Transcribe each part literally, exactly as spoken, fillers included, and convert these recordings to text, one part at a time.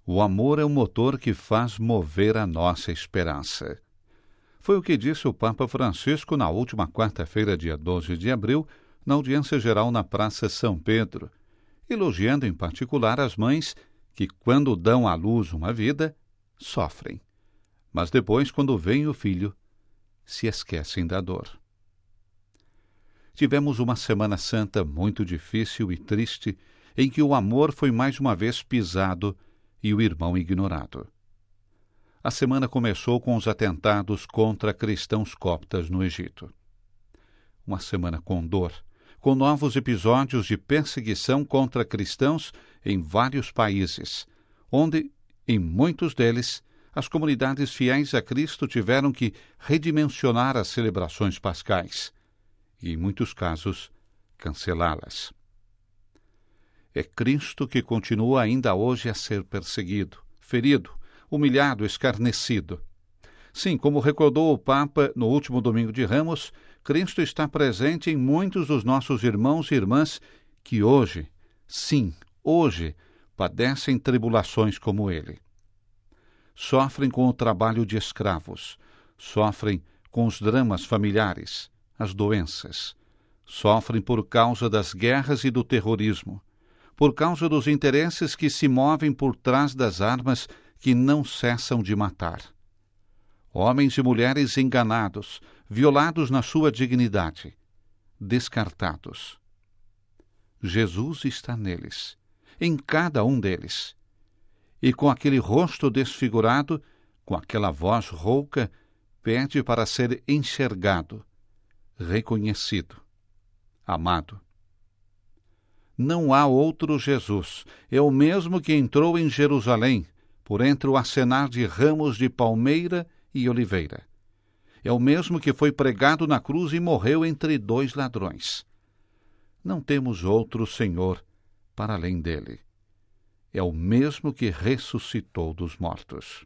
O amor é o motor que faz mover a nossa esperança. Foi o que disse o Papa Francisco na última quarta-feira, dia doze de abril, na audiência geral na Praça São Pedro, elogiando em particular as mães que, quando dão à luz uma vida, sofrem, mas depois, quando vem o filho, se esquecem da dor. Tivemos uma Semana Santa muito difícil e triste, em que o amor foi mais uma vez pisado e o irmão ignorado. A semana começou com os atentados contra cristãos coptas no Egito. Uma semana com dor, com novos episódios de perseguição contra cristãos em vários países, onde, em muitos deles, as comunidades fiéis a Cristo tiveram que redimensionar as celebrações pascais e, em muitos casos, cancelá-las. É Cristo que continua ainda hoje a ser perseguido, ferido, humilhado, escarnecido. Sim, como recordou o Papa no último domingo de Ramos, Cristo está presente em muitos dos nossos irmãos e irmãs que hoje, sim, hoje, padecem tribulações como ele. Sofrem com o trabalho de escravos, sofrem com os dramas familiares, as doenças, sofrem por causa das guerras e do terrorismo, por causa dos interesses que se movem por trás das armas que não cessam de matar. Homens e mulheres enganados, violados na sua dignidade, descartados. Jesus está neles, em cada um deles. E com aquele rosto desfigurado, com aquela voz rouca, pede para ser enxergado, reconhecido, amado. Não há outro Jesus, é o mesmo que entrou em Jerusalém, por entre o acenar de ramos de palmeira e oliveira. É o mesmo que foi pregado na cruz e morreu entre dois ladrões. Não temos outro Senhor para além dele. É o mesmo que ressuscitou dos mortos.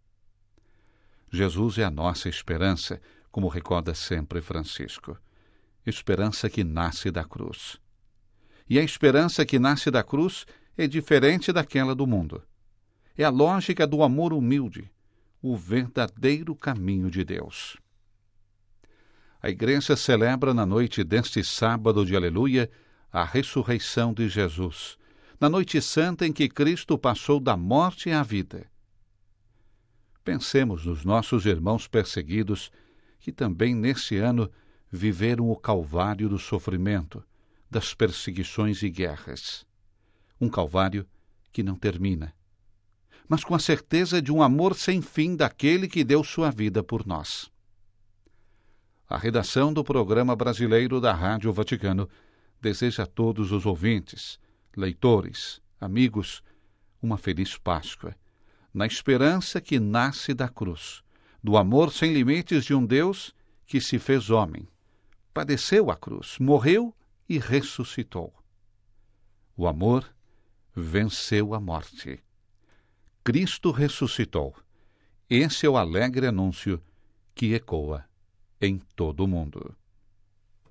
Jesus é a nossa esperança, como recorda sempre Francisco. Esperança que nasce da cruz. E a esperança que nasce da cruz é diferente daquela do mundo. É a lógica do amor humilde, o verdadeiro caminho de Deus. A Igreja celebra na noite deste sábado de Aleluia a ressurreição de Jesus, na noite santa em que Cristo passou da morte à vida. Pensemos nos nossos irmãos perseguidos que também nesse ano viveram o calvário do sofrimento, das perseguições e guerras. Um calvário que não termina, mas com a certeza de um amor sem fim daquele que deu sua vida por nós. A redação do Programa Brasileiro da Rádio Vaticano deseja a todos os ouvintes, leitores, amigos, uma feliz Páscoa, na esperança que nasce da cruz, do amor sem limites de um Deus que se fez homem, padeceu a cruz, morreu e ressuscitou. O amor venceu a morte. Cristo ressuscitou. Esse é o alegre anúncio que ecoa em todo o mundo.